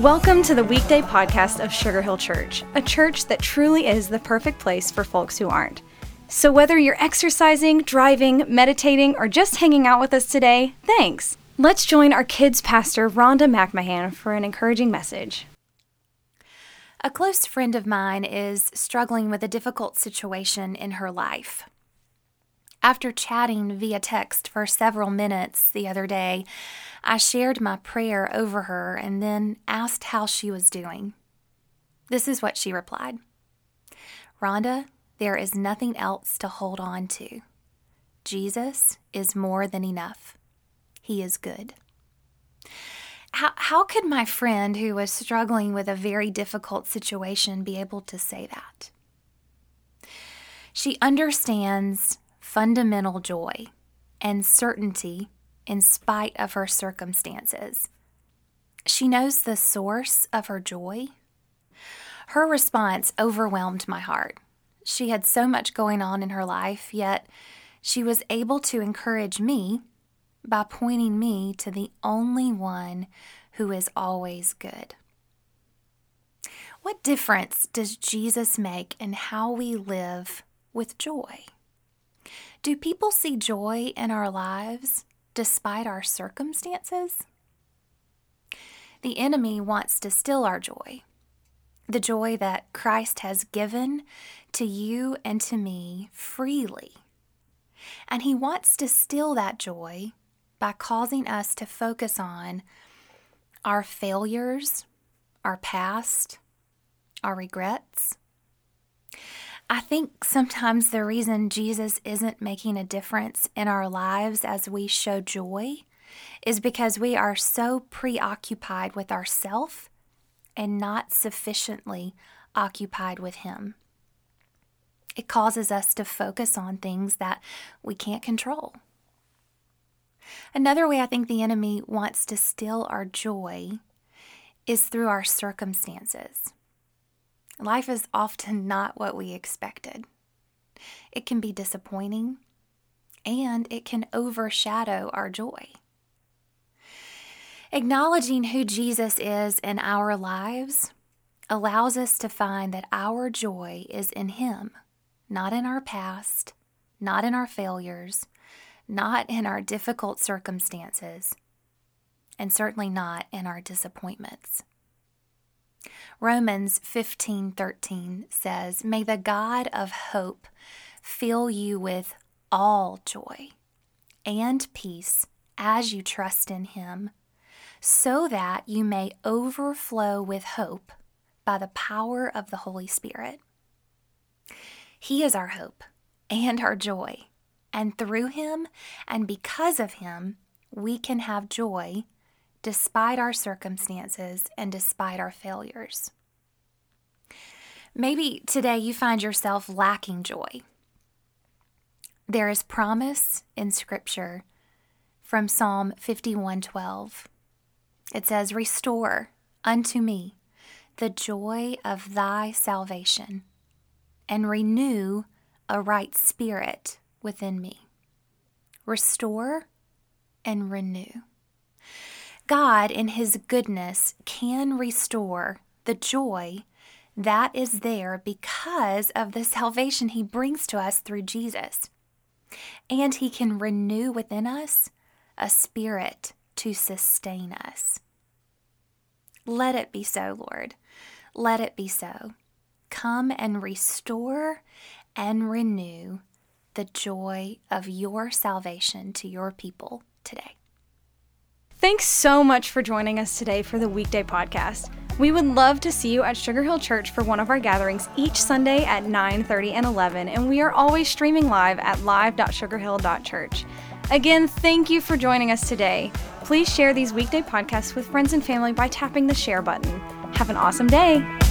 Welcome to the weekday podcast of Sugar Hill Church, a church that truly is the perfect place for folks who aren't. So whether you're exercising, driving, meditating, or just hanging out with us today, thanks. Let's join our kids' pastor, Rhonda McMahon, for an encouraging message. A close friend of mine is struggling with a difficult situation in her life. After chatting via text for several minutes the other day, I shared my prayer over her and then asked how she was doing. This is what she replied. Rhonda, there is nothing else to hold on to. Jesus is more than enough. He is good. How could my friend who was struggling with a very difficult situation be able to say that? She understands fundamental joy and certainty in spite of her circumstances. She knows the source of her joy. Her response overwhelmed my heart. She had so much going on in her life, yet she was able to encourage me by pointing me to the only one who is always good. What difference does Jesus make in how we live with joy? Do people see joy in our lives despite our circumstances? The enemy wants to steal our joy, the joy that Christ has given to you and to me freely. And he wants to steal that joy by causing us to focus on our failures, our past, our regrets. I think sometimes the reason Jesus isn't making a difference in our lives as we show joy is because we are so preoccupied with ourselves and not sufficiently occupied with him. It causes us to focus on things that we can't control. Another way I think the enemy wants to steal our joy is through our circumstances. Life is often not what we expected. It can be disappointing, and it can overshadow our joy. Acknowledging who Jesus is in our lives allows us to find that our joy is in him, not in our past, not in our failures, not in our difficult circumstances, and certainly not in our disappointments. Romans 15:13 says, "May the God of hope fill you with all joy and peace as you trust in him, so that you may overflow with hope by the power of the Holy Spirit." He is our hope and our joy, and through him and because of him, we can have joy despite our circumstances and despite our failures. Maybe today you find yourself lacking joy. There is promise in Scripture from Psalm 51:12. It says, "Restore unto me the joy of thy salvation, and renew a right spirit within me." Restore and renew. God, in his goodness, can restore the joy that is there because of the salvation he brings to us through Jesus. And he can renew within us a spirit to sustain us. Let it be so, Lord. Let it be so. Come and restore and renew the joy of your salvation to your people today. Thanks so much for joining us today for the weekday podcast. We would love to see you at Sugar Hill Church for one of our gatherings each Sunday at 9:30 and 11, and we are always streaming live at live.sugarhill.church. Again, thank you for joining us today. Please share these weekday podcasts with friends and family by tapping the share button. Have an awesome day.